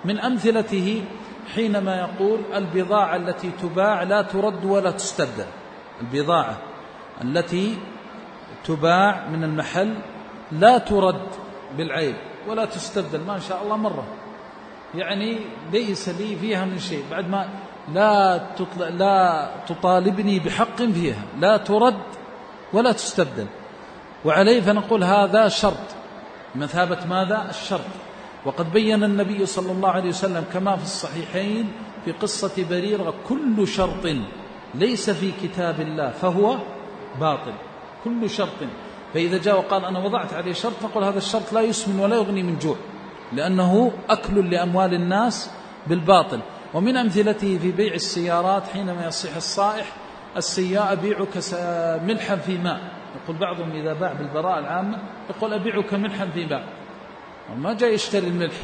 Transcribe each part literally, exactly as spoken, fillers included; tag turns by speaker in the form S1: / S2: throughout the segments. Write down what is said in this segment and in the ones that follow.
S1: من أمثلته حينما يقول البضاعة التي تباع لا ترد ولا تستبدل. البضاعة التي تباع من المحل لا ترد بالعيب ولا تستبدل، ما شاء الله مرة، يعني ليس لي فيها من شيء، بعد ما لا لا تطالبني بحق فيها، لا ترد ولا تستبدل. وعليه فنقول هذا شرط، مثابة ماذا؟ الشرط. وقد بين النبي صلى الله عليه وسلم كما في الصحيحين في قصة بريرة: كل شرط ليس في كتاب الله فهو باطل، كل شرط. فإذا جاء وقال أنا وضعت عليه شرط، نقول هذا الشرط لا يسمن ولا يغني من جوع، لأنه أكل لأموال الناس بالباطل. ومن أمثلته في بيع السيارات حينما يصيح الصائح: السيارة أبيعك ملحا في ماء. يقول بعضهم إذا باع بالبراءة العامة يقول أبيعك ملحا في ماء، ما جاء يشتري الملح،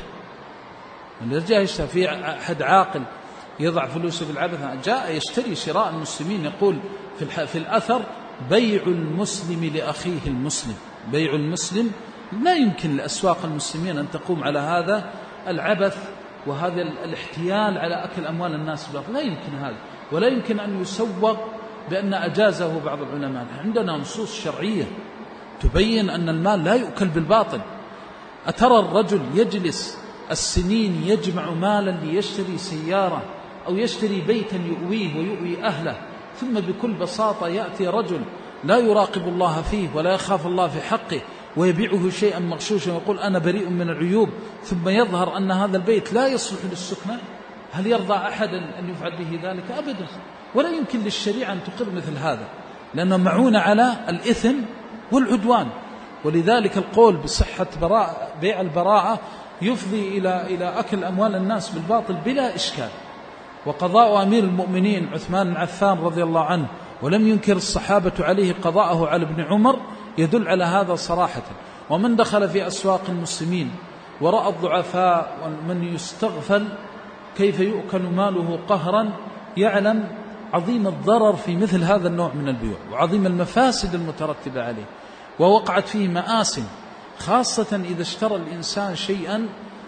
S1: من جاء يشتري. في أحد عاقل يضع فلوسه بالعبث، جاء يشتري شراء المسلمين. يقول في, في الأثر: بيع المسلم لأخيه المسلم. بيع المسلم، لا يمكن لأسواق المسلمين أن تقوم على هذا العبث وهذا الاحتيال على أكل أموال الناس بالباطل، لا يمكن هذا، ولا يمكن أن يسوق بأن أجازه بعض العلماء. عندنا نصوص شرعية تبين أن المال لا يؤكل بالباطل. أترى الرجل يجلس السنين يجمع مالا ليشتري سيارة أو يشتري بيتا يؤويه ويؤوي أهله، ثم بكل بساطة يأتي رجل لا يراقب الله فيه ولا يخاف الله في حقه ويبيعه شيئا مغشوشا ويقول أنا بريء من العيوب، ثم يظهر أن هذا البيت لا يصلح للسكنة؟ هل يرضى أحد أن يفعل به ذلك؟ أبدا. ولا يمكن للشريعة أن تقر مثل هذا، لأنه معونة على الإثم والعدوان. ولذلك القول بصحة براءة بيع البراءة يفضي إلى إلى أكل أموال الناس بالباطل بلا إشكال. وقضاء أمير المؤمنين عثمان بن عفان رضي الله عنه، ولم ينكر الصحابة عليه قضاءه على ابن عمر، يدل على هذا صراحة. ومن دخل في أسواق المسلمين ورأى الضعفاء ومن يستغفل كيف يؤكل ماله قهرا، يعلم عظيم الضرر في مثل هذا النوع من البيوع وعظيم المفاسد المترتبة عليه، ووقعت فيه مآسٍ، خاصة إذا اشترى الإنسان شيئا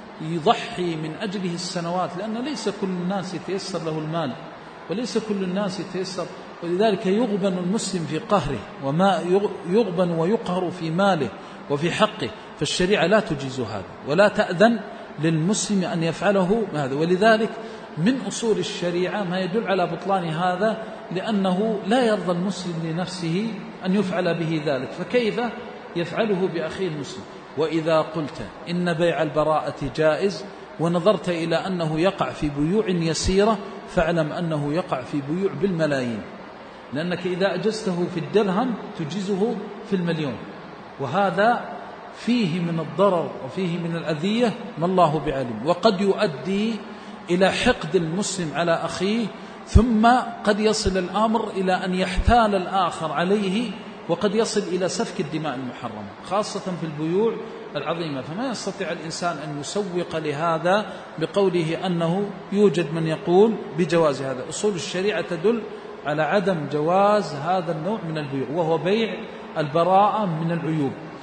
S1: يضحي من أجله السنوات، لأن ليس كل الناس يتيسر له المال وليس كل الناس يتيسر، ولذلك يغبن المسلم في قهره وما يغبن ويقهر في ماله وفي حقه. فالشريعة لا تجيز هذا ولا تأذن للمسلم أن يفعله هذا. ولذلك من أصول الشريعة ما يدل على بطلان هذا، لأنه لا يرضى المسلم لنفسه أن يفعل به ذلك، فكيف يفعله بأخيه المسلم؟ وإذا قلت إن بيع البراءة جائز ونظرت إلى أنه يقع في بيوع يسيرة، فاعلم أنه يقع في بيوع بالملايين، لأنك إذا أجزته في الدرهم تجزه في المليون، وهذا فيه من الضرر وفيه من الأذية ما الله بعلم، وقد يؤدي إلى حقد المسلم على أخيه، ثم قد يصل الأمر إلى أن يحتال الآخر عليه، وقد يصل إلى سفك الدماء المحرمة، خاصة في البيوع العظيمة. فما يستطيع الإنسان أن يسوق لهذا بقوله أنه يوجد من يقول بجواز هذا. أصول الشريعة تدل على عدم جواز هذا النوع من البيوع، وهو بيع البراءة من العيوب.